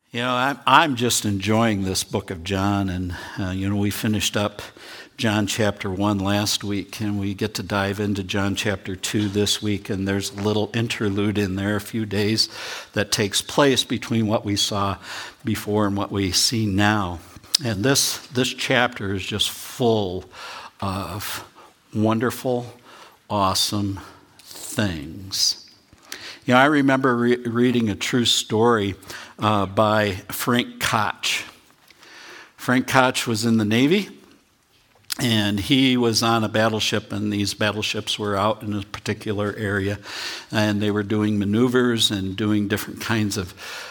I'm just enjoying this book of John, and we finished up John chapter 1 last week, and we get to dive into John chapter 2 this week, and there's a little interlude in there, a few days that takes place between what we saw before and what we see now. And this chapter is just full of wonderful, awesome things. I remember reading a true story by Frank Koch. Frank Koch was in the Navy, and he was on a battleship, and these battleships were out in a particular area, and they were doing maneuvers and doing different kinds of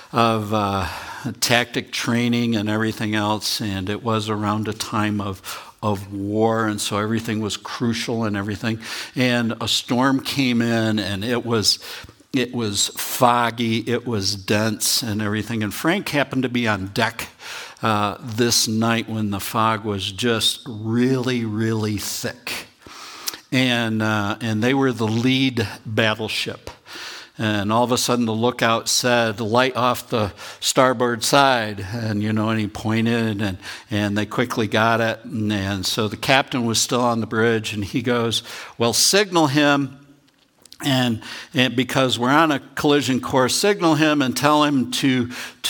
tactic training and everything else, and it was around a time of war, and so everything was crucial and everything. And a storm came in, and it was foggy, it was dense and everything. And Frank happened to be on deck this night when the fog was just really, really thick. And they were the lead battleship. And all of a sudden the lookout said, "Light off the starboard side." And he pointed, and they quickly got it. And so the captain was still on the bridge, and he goes, "Well, signal him. And because we're on a collision course, signal him and tell him to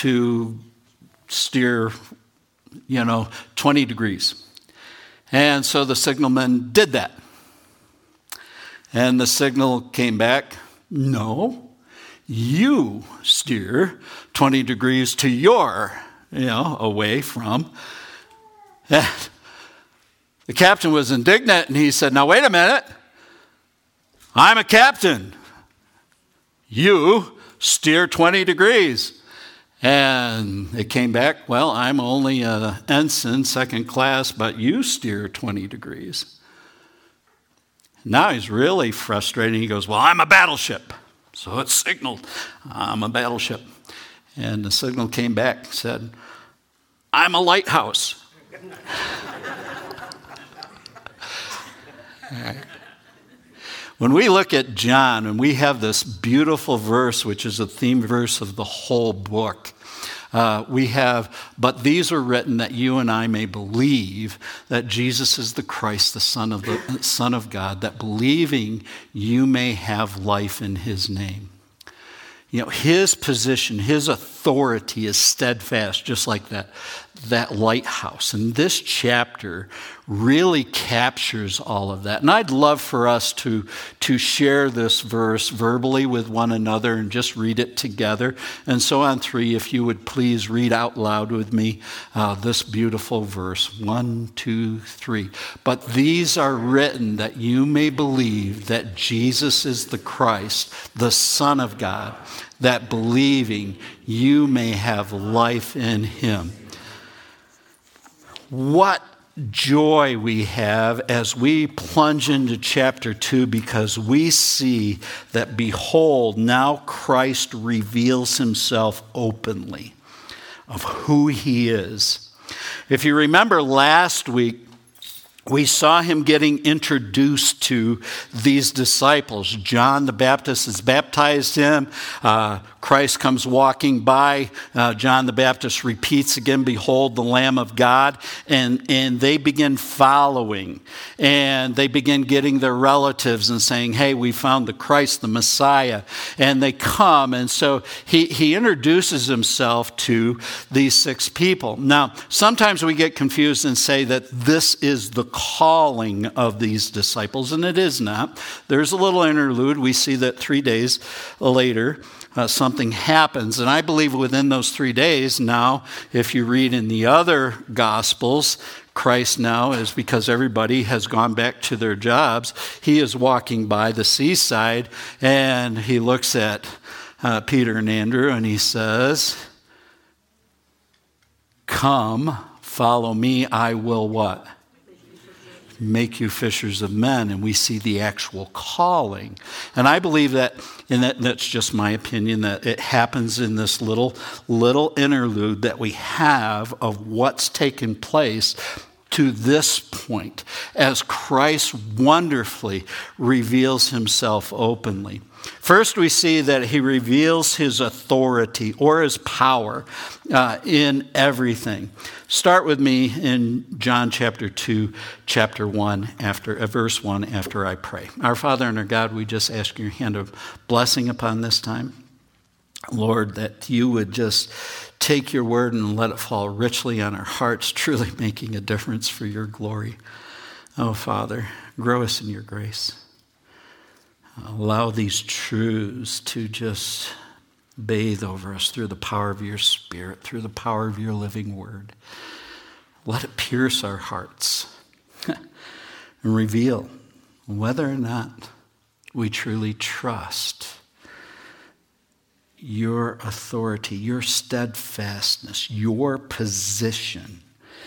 steer, 20 degrees. And so the signalman did that. And the signal came back, "No, you steer 20 degrees to your, away from." And the captain was indignant, and he said, "Now, wait a minute. I'm a captain. You steer 20 degrees. And it came back, "Well, I'm only an ensign, second class, but you steer 20 degrees. Now he's really frustrated. He goes, "Well, I'm a battleship." So it's signaled, "I'm a battleship." And the signal came back, said, "I'm a lighthouse." All right. When we look at John, and we have this beautiful verse, which is a theme verse of the whole book, we have, "But these are written that you and I may believe that Jesus is the Christ, the Son of God, that believing you may have life in his name." His position, his authority is steadfast, just like that lighthouse. And this chapter really captures all of that. And I'd love for us to share this verse verbally with one another and just read it together. And so on 3, if you would please read out loud with me this beautiful verse. 1, 2, 3. "But these are written that you may believe that Jesus is the Christ, the Son of God, that believing you may have life in him." What joy we have as we plunge into chapter 2, because we see that, behold, now Christ reveals himself openly of who he is. If you remember last week, we saw him getting introduced to these disciples. John the Baptist has baptized him. Christ comes walking by. John the Baptist repeats again, "Behold the Lamb of God." And they begin following. And they begin getting their relatives and saying, "Hey, we found the Christ, the Messiah." And they come. And so he introduces himself to these 6 people. Now, sometimes we get confused and say that this is the calling of these disciples, and it is not. There's a little interlude. We see that 3 days later, something happens. And I believe within those 3 days now, if you read in the other Gospels, Christ now is, because everybody has gone back to their jobs, he is walking by the seaside, and he looks at Peter and Andrew, and he says, "Come, follow me, I will" what? "Make you fishers of men." And we see the actual calling. And I believe that, and that's just my opinion, that it happens in this little interlude that we have of what's taken place to this point, as Christ wonderfully reveals himself openly. First, we see that he reveals his authority or his power in everything. Start with me in John chapter 2, chapter 1, verse 1, after I pray. Our Father and our God, we just ask your hand of blessing upon this time. Lord, that you would just take your word and let it fall richly on our hearts, truly making a difference for your glory. Oh, Father, grow us in your grace. Allow these truths to just bathe over us through the power of your Spirit, through the power of your living word. Let it pierce our hearts and reveal whether or not we truly trust your authority, your steadfastness, your position,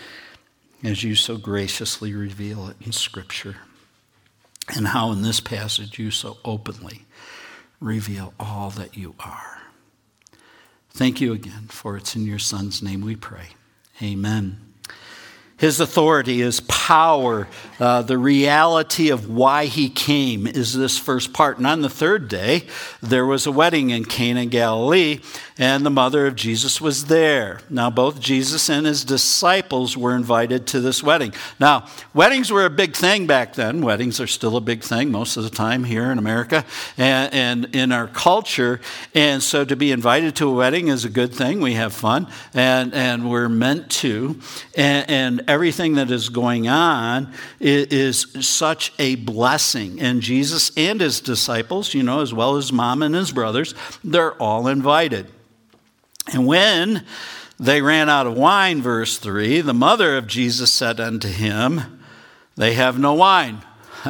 as you so graciously reveal it in Scripture. And how in this passage you so openly reveal all that you are. Thank you again, for it's in your Son's name we pray. Amen. His authority, his power, the reality of why he came is this first part. And on the third day, there was a wedding in Cana, Galilee, and the mother of Jesus was there. Now, both Jesus and his disciples were invited to this wedding. Now, weddings were a big thing back then. Weddings are still a big thing most of the time here in America and in our culture. And so to be invited to a wedding is a good thing. We have fun, and we're meant to. And everything that is going on is such a blessing. And Jesus and his disciples, as well as mom and his brothers, they're all invited. And when they ran out of wine, verse 3, the mother of Jesus said unto him, they have no wine.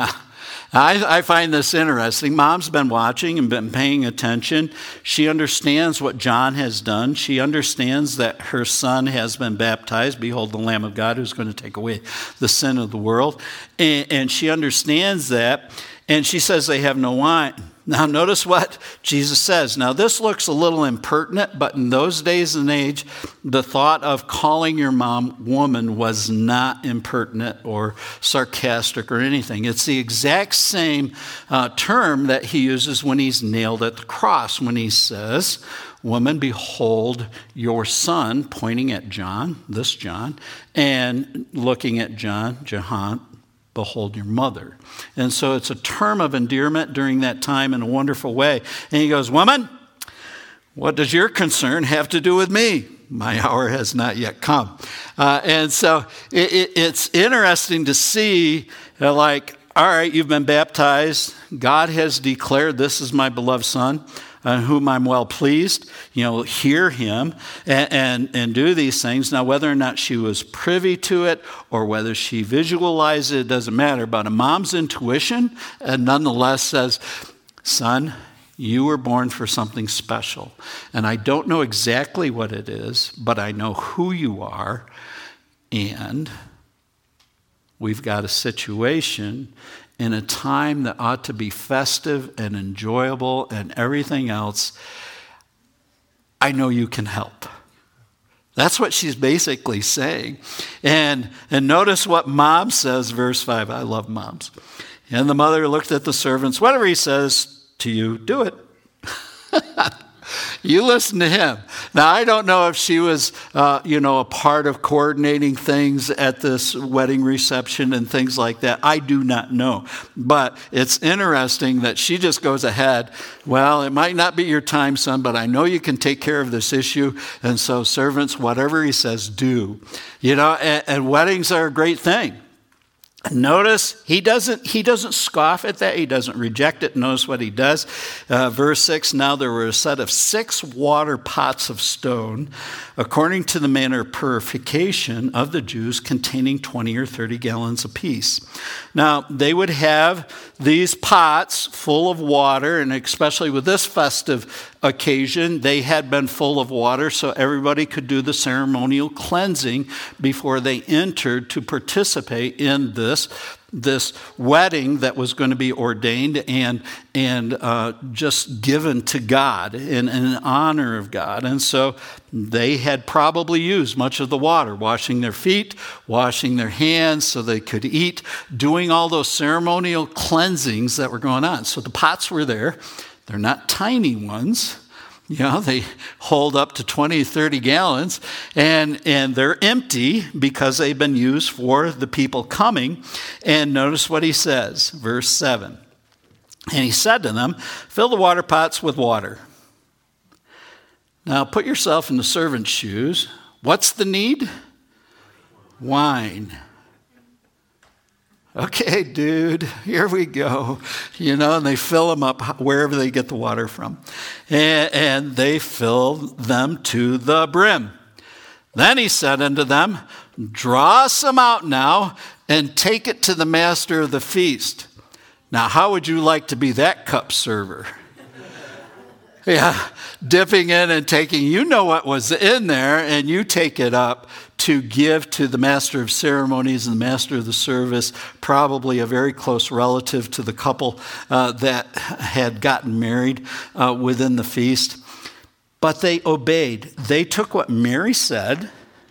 I find this interesting. Mom's been watching and been paying attention. She understands what John has done. She understands that her son has been baptized. Behold, the Lamb of God who's going to take away the sin of the world. And she understands that. And she says they have no wine. Now, notice what Jesus says. Now, this looks a little impertinent, but in those days and age, the thought of calling your mom woman was not impertinent or sarcastic or anything. It's the exact same term that he uses when he's nailed at the cross, when he says, woman, behold your son, pointing at John, this John, and looking at Jehan, behold your mother. And so it's a term of endearment during that time in a wonderful way. And he goes, woman, what does your concern have to do with me? My hour has not yet come. And so it's interesting to see, all right, you've been baptized. God has declared this is my beloved son, whom I'm well pleased. Hear him and do these things. Now, whether or not she was privy to it or whether she visualized it, doesn't matter. But a mom's intuition nonetheless says, son, you were born for something special. And I don't know exactly what it is, but I know who you are. And we've got a situation in a time that ought to be festive and enjoyable and everything else. I know you can help. That's what she's basically saying. And notice what mom says, verse 5. I love moms. And the mother looked at the servants. Whatever he says to you, do it. You listen to him. Now, I don't know if she was, a part of coordinating things at this wedding reception and things like that. I do not know. But it's interesting that she just goes ahead. Well, it might not be your time, son, but I know you can take care of this issue. And so servants, whatever he says, do. And weddings are a great thing. Notice he doesn't scoff at that. He doesn't reject it. Notice what he does. Verse 6, now there were a set of 6 water pots of stone, according to the manner of purification of the Jews, containing 20 or 30 gallons apiece. Now, they would have these pots full of water, and especially with this festive occasion, they had been full of water so everybody could do the ceremonial cleansing before they entered to participate in this wedding that was going to be ordained and just given to God in honor of God. And so they had probably used much of the water, washing their feet, washing their hands so they could eat, doing all those ceremonial cleansings that were going on. So the pots were there. They're not tiny ones. They hold up to 20, 30 gallons, and they're empty because they've been used for the people coming. And notice what he says, verse 7. And he said to them, fill the water pots with water. Now put yourself in the servant's shoes. What's the need? Wine. Okay, dude, here we go. And they fill them up wherever they get the water from. And they fill them to the brim. Then he said unto them, draw some out now and take it to the master of the feast. Now, how would you like to be that cup server? Yeah, dipping in and taking, what was in there, and you take it up to give to the master of ceremonies and the master of the service, probably a very close relative to the couple that had gotten married within the feast. But they obeyed. They took what Mary said.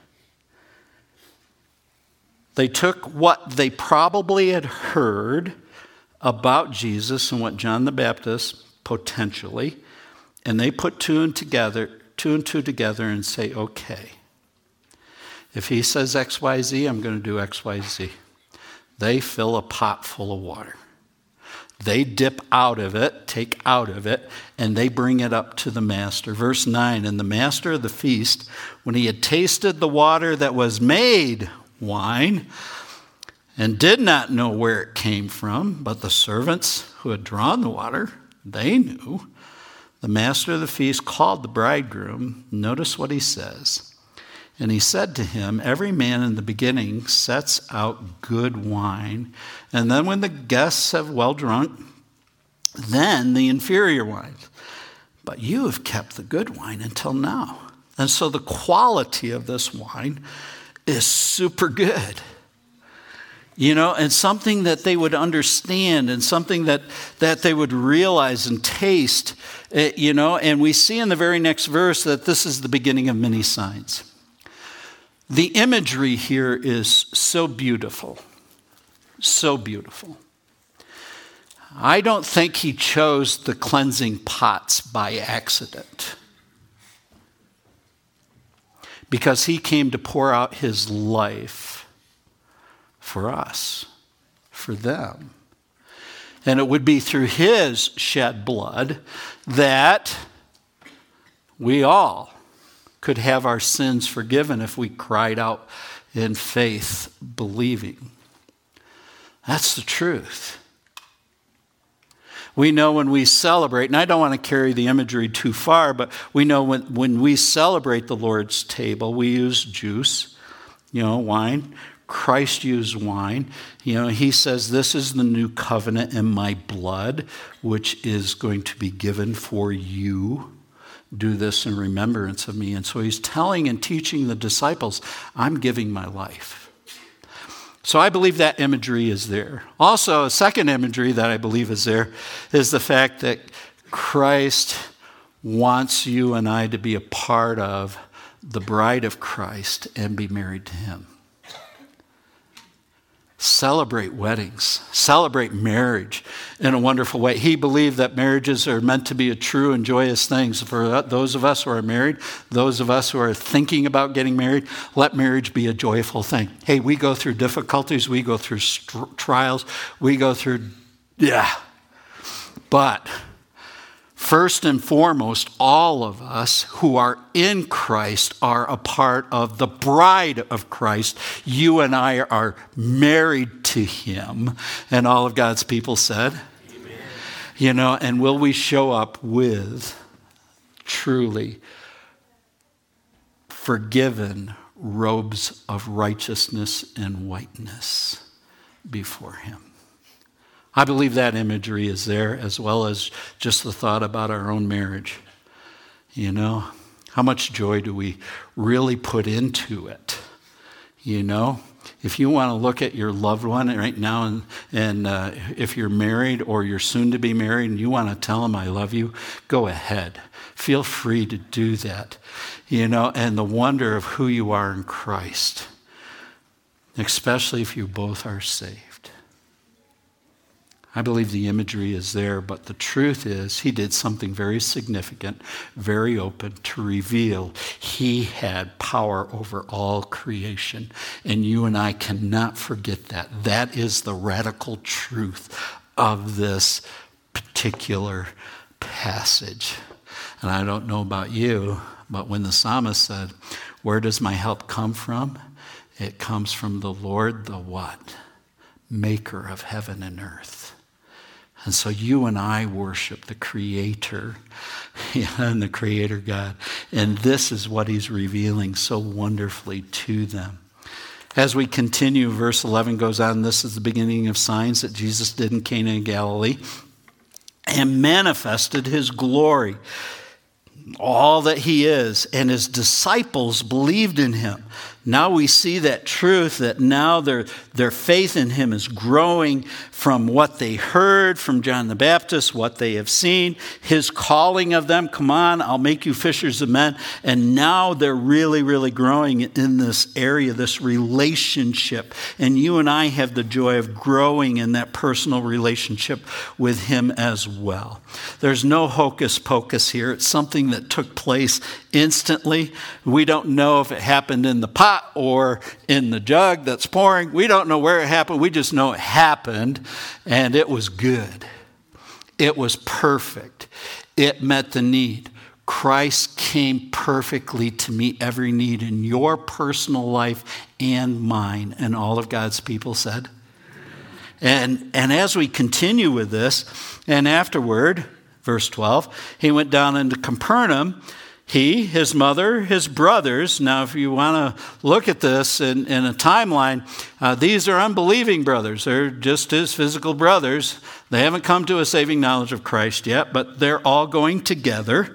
They took what they probably had heard about Jesus and what John the Baptist potentially, and they put two and two together and say, okay, if he says X, Y, Z, I'm going to do X, Y, Z. They fill a pot full of water. They dip out of it, take out of it, and they bring it up to the master. Verse 9, and the master of the feast, when he had tasted the water that was made wine, and did not know where it came from, but the servants who had drawn the water, they knew. The master of the feast called the bridegroom. Notice what he says. And he said to him, every man in the beginning sets out good wine, and then when the guests have well drunk, then the inferior wines. But you have kept the good wine until now. And so the quality of this wine is super good. And something that they would understand and something that they would realize and taste, and we see in the very next verse that this is the beginning of many signs. The imagery here is so beautiful, so beautiful. I don't think he chose the cleansing pots by accident, because he came to pour out his life for us, for them. And it would be through his shed blood that we all could have our sins forgiven if we cried out in faith, believing. That's the truth. We know when we celebrate, and I don't want to carry the imagery too far, but we know when we celebrate the Lord's table, we use juice, wine. Christ used wine. He says, this is the new covenant in my blood, which is going to be given for you. Do this in remembrance of me. And so he's telling and teaching the disciples, I'm giving my life. So I believe that imagery is there. Also, a second imagery that I believe is there is the fact that Christ wants you and I to be a part of the bride of Christ and be married to him. Celebrate weddings, celebrate marriage in a wonderful way. He believed that marriages are meant to be a true and joyous thing. For those of us who are married, those of us who are thinking about getting married, let marriage be a joyful thing. Hey, we go through difficulties, we go through trials, we go through, but first and foremost, all of us who are in Christ are a part of the bride of Christ. You and I are married to him. And all of God's people said, amen. And will we show up with truly forgiven robes of righteousness and whiteness before him? I believe that imagery is there, as well as just the thought about our own marriage. How much joy do we really put into it? If you want to look at your loved one right now, and if you're married or you're soon to be married and you want to tell them I love you, go ahead. Feel free to do that. And the wonder of who you are in Christ, especially if you both are saved. I believe the imagery is there, but the truth is he did something very significant, very open to reveal he had power over all creation. And you and I cannot forget that. That is the radical truth of this particular passage. And I don't know about you, but when the psalmist said, "Where does my help come from?" It comes from the Lord, the what? Maker of heaven and earth. And so you and I worship the Creator and the Creator God. And this is what he's revealing so wonderfully to them. As we continue, verse 11 goes on, this is the beginning of signs that Jesus did in Cana in Galilee and manifested his glory, all that he is, and his disciples believed in him. Now we see that truth, that now their faith in him is growing from what they heard from John the Baptist, what they have seen, his calling of them, "Come on, I'll make you fishers of men." And now they're really, really growing in this area, this relationship. And you and I have the joy of growing in that personal relationship with him as well. There's no hocus pocus here. It's something that took place instantly. We don't know if it happened in the pot or in the jug that's pouring. We don't know where it happened. We just know it happened, and it was good. It was perfect. It met the need. Christ came perfectly to meet every need in your personal life and mine. And all of God's people said. And as we continue with this, and afterward, verse 12, he went down into Capernaum. He, his mother, his brothers. Now, if you want to look at this in a timeline, these are unbelieving brothers. They're just his physical brothers. They haven't come to a saving knowledge of Christ yet, but they're all going together.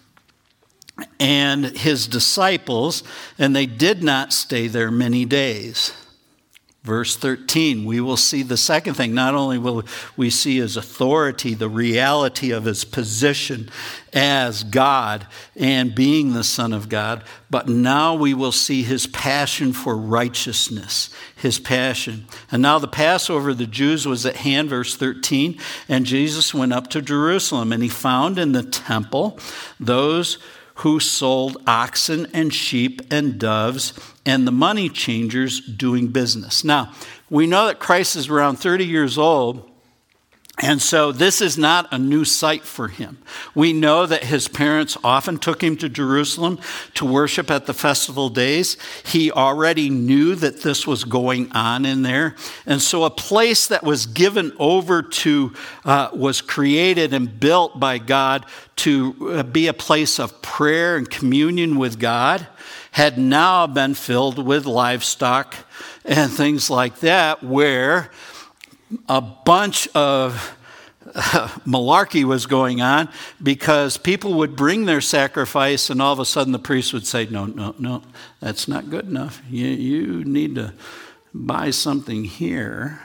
And his disciples, and they did not stay there many days. Verse 13, we will see the second thing. Not only will we see his authority, the reality of his position as God and being the Son of God, but now we will see his passion for righteousness, his passion. And now the Passover of the Jews was at hand, verse 13, and Jesus went up to Jerusalem, and he found in the temple those who sold oxen and sheep and doves and the money changers doing business. Now, we know that Christ is around 30 years old, and so this is not a new sight for him. We know that his parents often took him to Jerusalem to worship at the festival days. He already knew that this was going on in there. And so a place that was given over to, was created and built by God to be a place of prayer and communion with God, had now been filled with livestock and things like that, where a bunch of malarkey was going on, because people would bring their sacrifice and all of a sudden the priest would say, no, that's not good enough. You need to buy something here.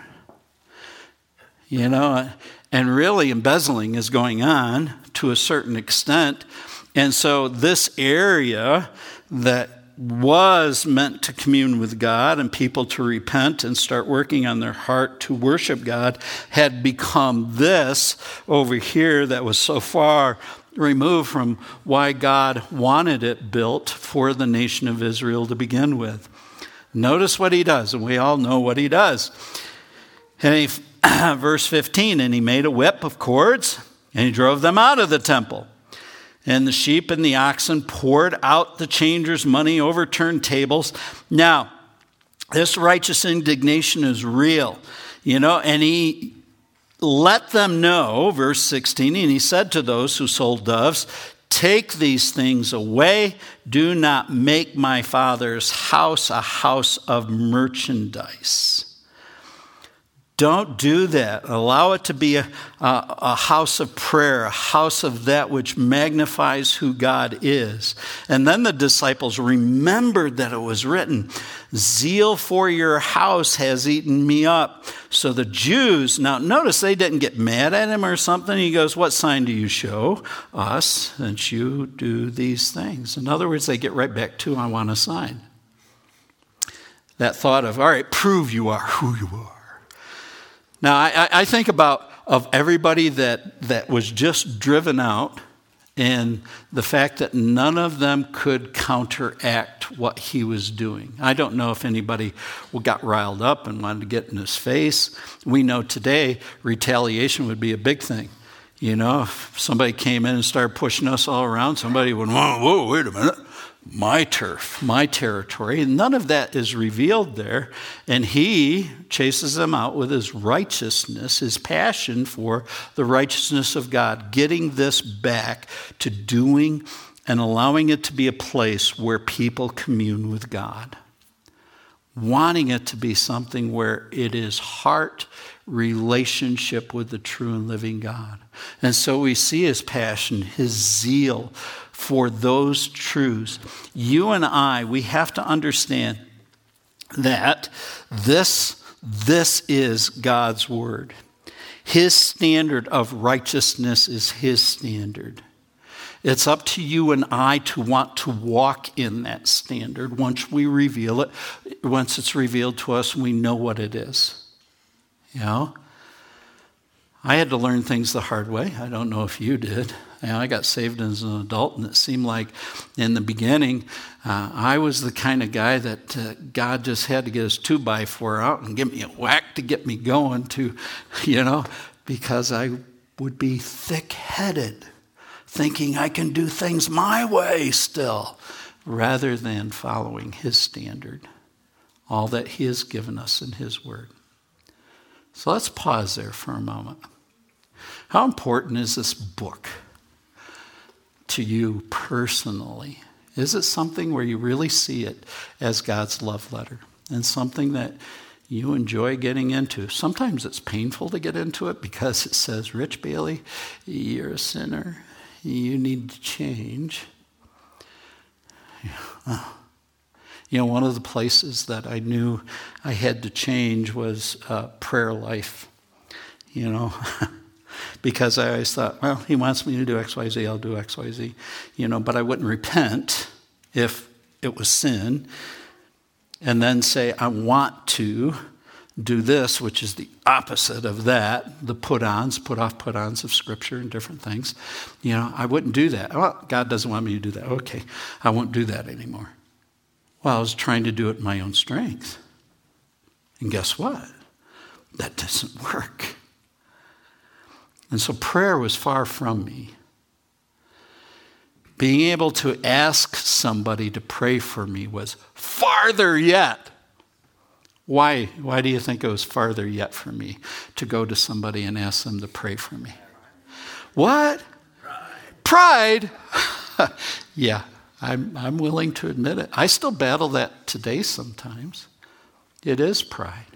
You know, and really embezzling is going on to a certain extent. And so this area that was meant to commune with God and people to repent and start working on their heart to worship God had become this over here that was so far removed from why God wanted it built for the nation of Israel to begin with. Notice what he does, and we all know what he does. And verse 15, and he made a whip of cords, and he drove them out of the temple. And the sheep and the oxen poured out the changers' money, overturned tables. Now, this righteous indignation is real, you know, and he let them know, verse 16, and he said to those who sold doves, "Take these things away. Do not make my Father's house a house of merchandise." Don't do that. Allow it to be a house of prayer, a house of that which magnifies who God is. And then the disciples remembered that it was written, "Zeal for your house has eaten me up." So the Jews, now notice they didn't get mad at him or something. He goes, "What sign do you show us that you do these things?" In other words, they get right back to, "I want a sign." That thought of, all right, prove you are who you are. Now, I think about of everybody that was just driven out, and the fact that none of them could counteract what he was doing. I don't know if anybody got riled up and wanted to get in his face. We know today retaliation would be a big thing. You know, if somebody came in and started pushing us all around, somebody would, whoa, wait a minute. My turf, my territory. And none of that is revealed there. And he chases them out with his righteousness, his passion for the righteousness of God, getting this back to doing and allowing it to be a place where people commune with God. Wanting it to be something where it is heart relationship with the true and living God. And so we see his passion, his zeal for those truths. You and I, we have to understand that this is God's word. His standard of righteousness is his standard. It's up to you and I to want to walk in that standard once we reveal it, once it's revealed to us and we know what it is. You know? I had to learn things the hard way. I don't know if you did. You know, I got saved as an adult, and it seemed like in the beginning, I was the kind of guy that God just had to get his 2x4 out and give me a whack to get me going to, you know, because I would be thick-headed, thinking I can do things my way still, rather than following his standard, all that he has given us in his word. So let's pause there for a moment. How important is this book to you personally? Is it something where you really see it as God's love letter and something that you enjoy getting into? Sometimes it's painful to get into it because it says, Rich Bailey, you're a sinner. You need to change. You know, one of the places that I knew I had to change was prayer life, you know, because I always thought, well, he wants me to do X, Y, Z, I'll do X, Y, Z, you know, but I wouldn't repent if it was sin and then say, I want to do this, which is the opposite of that, the put-ons, put-off put-ons of Scripture and different things. You know, I wouldn't do that. Well, God doesn't want me to do that. Okay, I won't do that anymore. Well, I was trying to do it in my own strength. And guess what? That doesn't work. And so prayer was far from me. Being able to ask somebody to pray for me was farther yet. Why do you think it was farther yet for me to go to somebody and ask them to pray for me? What? Pride? Yeah, I'm willing to admit it. I still battle that today sometimes. It is pride.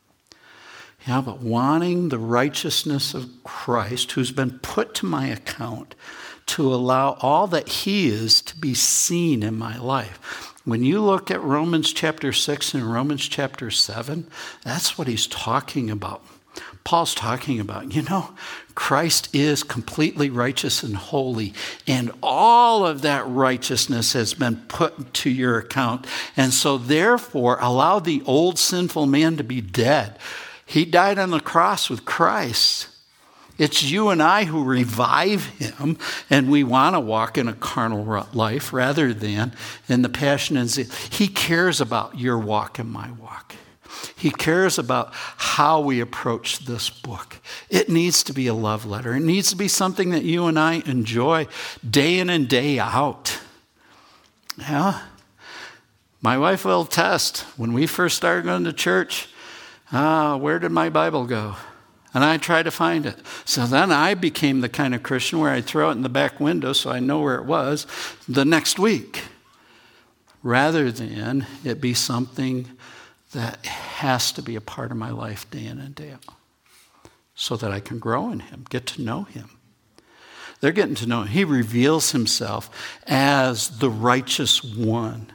Yeah, but wanting the righteousness of Christ, who's been put to my account, to allow all that he is to be seen in my life. When you look at Romans chapter 6 and Romans chapter 7, that's what he's talking about. Paul's talking about, you know, Christ is completely righteous and holy, and all of that righteousness has been put to your account. And so therefore, allow the old sinful man to be dead. He died on the cross with Christ. It's you and I who revive him, and we want to walk in a carnal life rather than in the passion and zeal. He cares about your walk and my walk. He cares about how we approach this book. It needs to be a love letter. It needs to be something that you and I enjoy day in and day out. Yeah. My wife will attest, when we first started going to church, where did my Bible go? And I tried to find it. So then I became the kind of Christian where I'd throw it in the back window so I know where it was the next week, rather than it be something that has to be a part of my life day in and day out so that I can grow in him, get to know him. They're getting to know him. He reveals himself as the righteous one.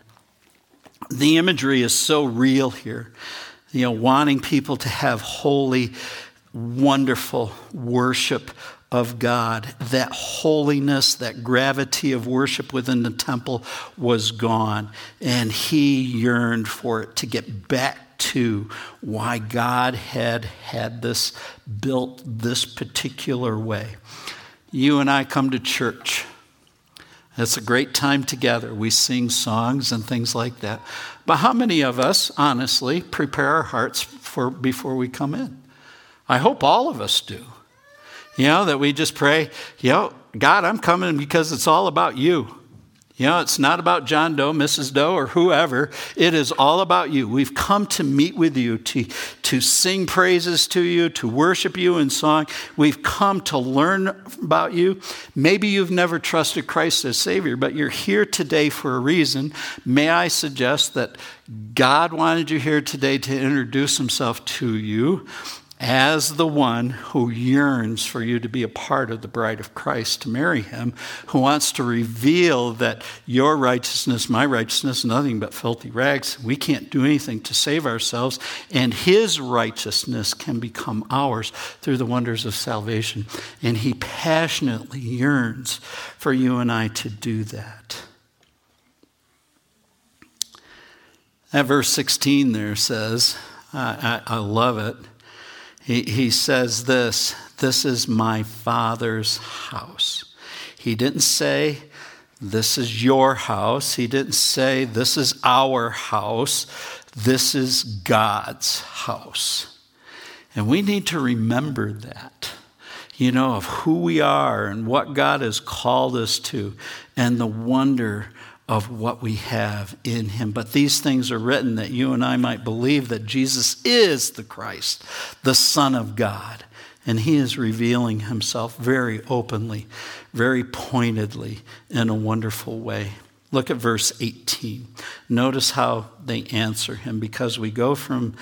The imagery is so real here. You know, wanting people to have holy, wonderful worship of God. That holiness, that gravity of worship within the temple was gone. And he yearned for it to get back 2 why God had this built this particular way. You and I come to church. It's a great time together. We sing songs and things like that. But how many of us, honestly, prepare our hearts before we come in? I hope all of us do. That we just pray, God, I'm coming because it's all about you. It's not about John Doe, Mrs. Doe, or whoever. It is all about you. We've come to meet with you, to sing praises to you, to worship you in song. We've come to learn about you. Maybe you've never trusted Christ as Savior, but you're here today for a reason. May I suggest that God wanted you here today to introduce himself to you as the one who yearns for you to be a part of the bride of Christ, to marry him, who wants to reveal that your righteousness, my righteousness, nothing but filthy rags. We can't do anything to save ourselves, and his righteousness can become ours through the wonders of salvation. And he passionately yearns for you and I to do that. That verse 16 there says, I love it. He says this is my Father's house. He didn't say, this is your house. He didn't say, this is our house. This is God's house. And we need to remember that, of who we are and what God has called us to and the wonder of what we have in him. But these things are written that you and I might believe that Jesus is the Christ, the Son of God. And he is revealing himself very openly, very pointedly, in a wonderful way. Look at verse 18. Notice how they answer him, because we go from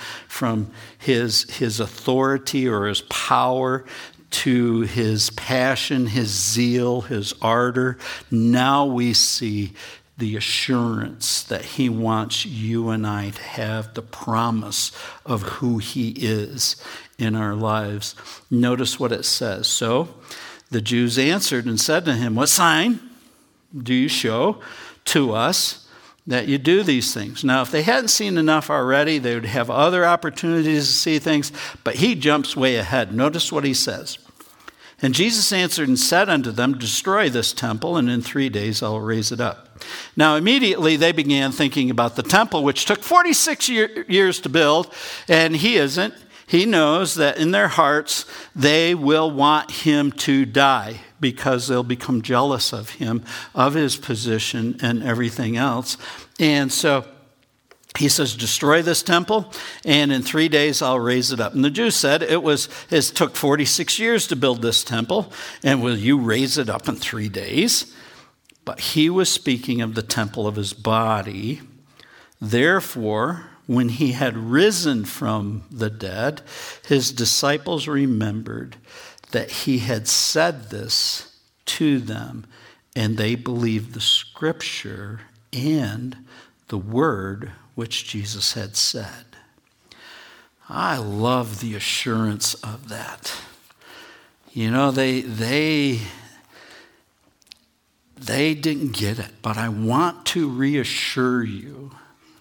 his authority or his power to his passion, his zeal, his ardor. Now we see the assurance that he wants you and I to have, the promise of who he is in our lives. Notice what it says. So the Jews answered and said to him, what sign do you show to us that you do these things? Now, if they hadn't seen enough already, they would have other opportunities to see things, but he jumps way ahead. Notice what he says. And Jesus answered and said unto them, destroy this temple, and in 3 days I'll raise it up. Now immediately they began thinking about the temple, which took 46 years to build, and he isn't. He knows that in their hearts they will want him to die because they'll become jealous of him, of his position and everything else. And so he says, destroy this temple, and in 3 days I'll raise it up. And the Jews said, it took 46 years to build this temple, and will you raise it up in 3 days? But he was speaking of the temple of his body. Therefore, when he had risen from the dead, his disciples remembered that he had said this to them, and they believed the scripture and the word which Jesus had said. I love the assurance of that. They didn't get it, but I want to reassure you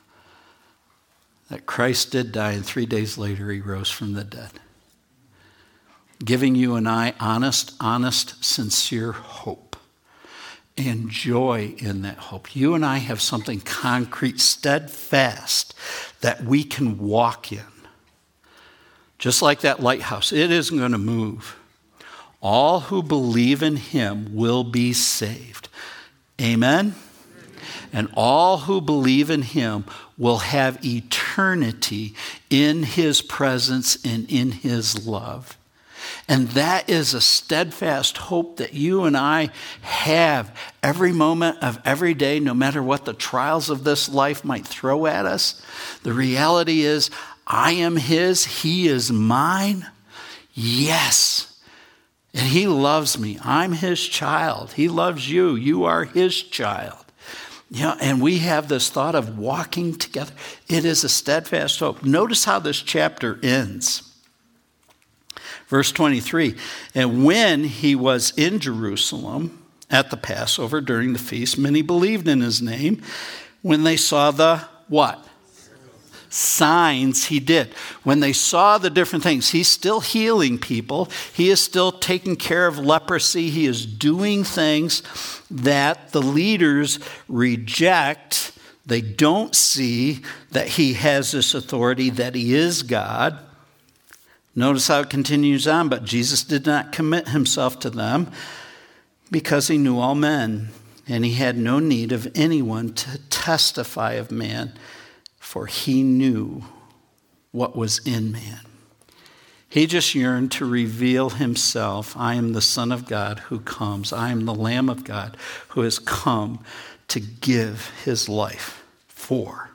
that Christ did die, and 3 days later he rose from the dead, giving you and I honest, sincere hope and joy in that hope. You and I have something concrete, steadfast, that we can walk in. Just like that lighthouse, it isn't going to move. All who believe in him will be saved. Amen? And all who believe in him will have eternity in his presence and in his love. And that is a steadfast hope that you and I have every moment of every day, no matter what the trials of this life might throw at us. The reality is, I am his, he is mine. Yes. And he loves me. I'm his child. He loves you. You are his child. And we have this thought of walking together. It is a steadfast hope. Notice how this chapter ends. Verse 23, and when he was in Jerusalem at the Passover during the feast, many believed in his name when they saw the what? signs he did. When they saw the different things, he's still healing people. He is still taking care of leprosy. He is doing things that the leaders reject. They don't see that he has this authority, that he is God. Notice how it continues on. But Jesus did not commit himself to them because he knew all men, and he had no need of anyone to testify of man, for he knew what was in man. He just yearned to reveal himself. I am the Son of God who comes. I am the Lamb of God who has come to give his life for.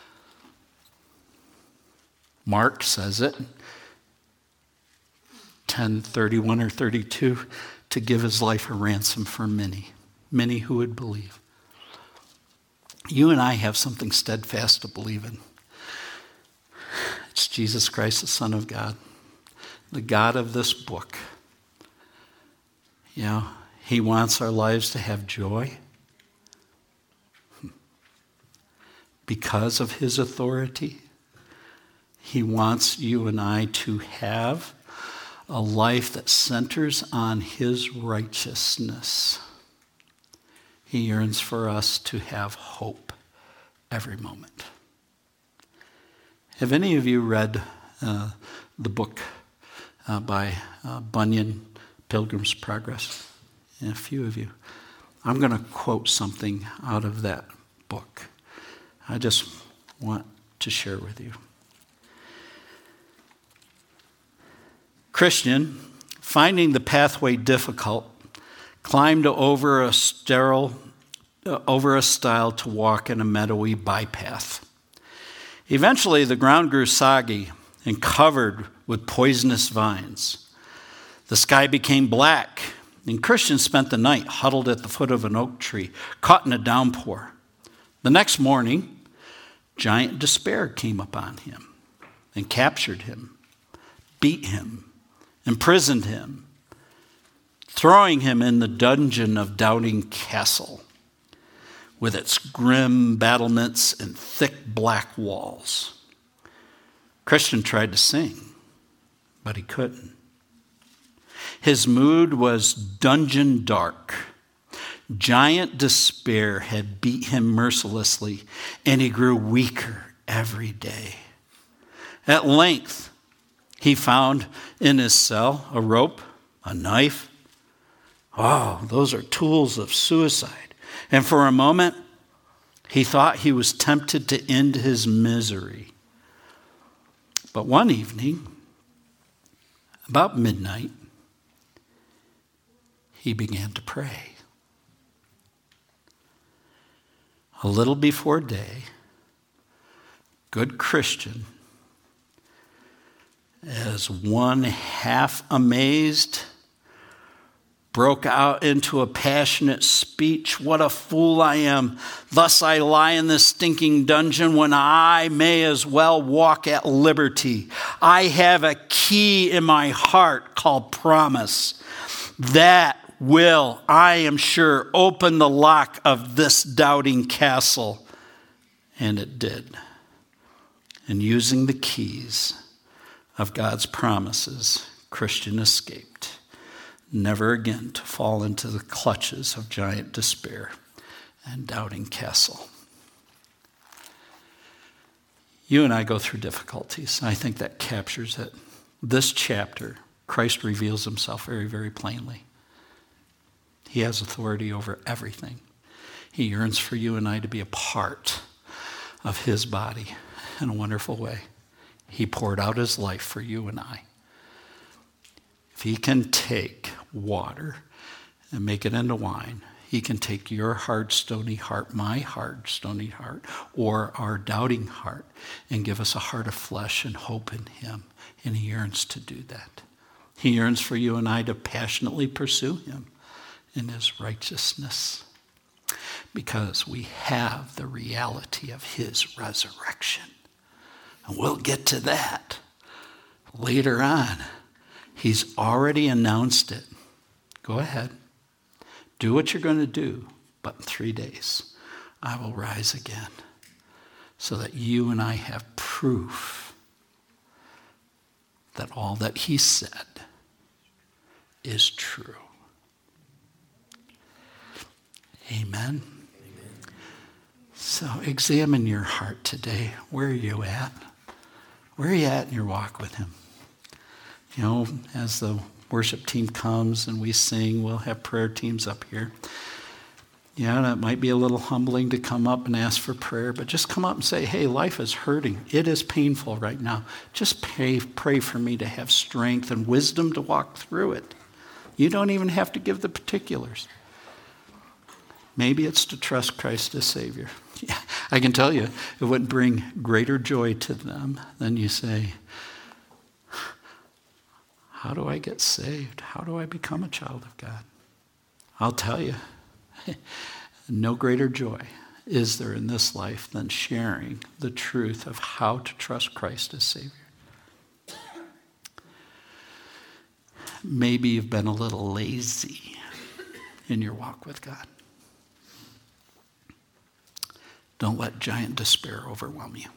Mark says it, 10:31 or 32, to give his life a ransom for many who would believe. You and I have something steadfast to believe in. It's Jesus Christ, the Son of God, the God of this book. You know, he wants our lives to have joy because of his authority. He wants you and I to have a life that centers on his righteousness. He yearns for us to have hope every moment. Have any of you read the book by Bunyan, Pilgrim's Progress? Yeah, a few of you. I'm going to quote something out of that book. I just want to share with you. Christian, finding the pathway difficult, climbed over a stile to walk in a meadowy bypath. Eventually, the ground grew soggy and covered with poisonous vines. The sky became black, and Christian spent the night huddled at the foot of an oak tree, caught in a downpour. The next morning, giant despair came upon him and captured him, beat him, imprisoned him, throwing him in the dungeon of Doubting Castle with its grim battlements and thick black walls. Christian tried to sing, but he couldn't. His mood was dungeon dark. Giant despair had beat him mercilessly, and he grew weaker every day. At length, he found in his cell a rope, a knife. Oh, those are tools of suicide. And for a moment, he thought he was tempted to end his misery. But one evening, about midnight, he began to pray. A little before day, good Christian, as one half amazed, broke out into a passionate speech. What a fool I am. Thus I lie in this stinking dungeon when I may as well walk at liberty. I have a key in my heart called promise. That will, I am sure, open the lock of this Doubting Castle. And it did. And using the keys of God's promises, Christian escaped, never again to fall into the clutches of giant despair and Doubting Castle. You and I go through difficulties. I think that captures it. This chapter, Christ reveals himself very, very plainly. He has authority over everything. He yearns for you and I to be a part of his body in a wonderful way. He poured out his life for you and I. If he can take water and make it into wine, he can take your hard, stony heart, my hard, stony heart, or our doubting heart, and give us a heart of flesh and hope in him. And he yearns to do that. He yearns for you and I to passionately pursue him in his righteousness, because we have the reality of his resurrection. And we'll get to that later on. He's already announced it. Go ahead. Do what you're going to do. But in 3 days, I will rise again, so that you and I have proof that all that he said is true. Amen. So examine your heart today. Where are you at? Where are you at in your walk with him? You know, as the worship team comes and we sing, we'll have prayer teams up here. Yeah, that might be a little humbling to come up and ask for prayer, but just come up and say, hey, life is hurting. It is painful right now. Just pray for me to have strength and wisdom to walk through it. You don't even have to give the particulars. Maybe it's to trust Christ as Savior. Yeah, I can tell you, it would bring greater joy to them than you say, how do I get saved? How do I become a child of God? I'll tell you, no greater joy is there in this life than sharing the truth of how to trust Christ as Savior. Maybe you've been a little lazy in your walk with God. Don't let giant despair overwhelm you.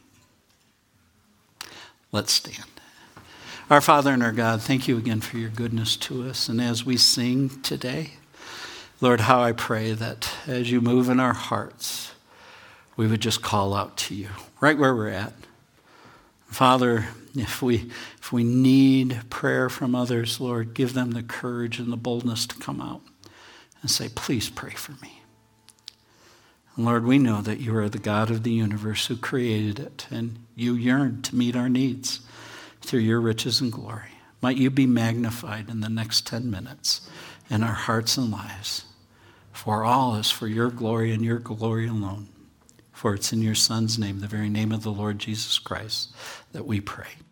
Let's stand. Our Father and our God, thank you again for your goodness to us. And as we sing today, Lord, how I pray that as you move in our hearts, we would just call out to you right where we're at. Father, if we need prayer from others, Lord, give them the courage and the boldness to come out and say, please pray for me. And Lord, we know that you are the God of the universe who created it, and you yearn to meet our needs through your riches and glory. Might you be magnified in the next 10 minutes in our hearts and lives. For all is for your glory and your glory alone. For it's in your Son's name, the very name of the Lord Jesus Christ, that we pray.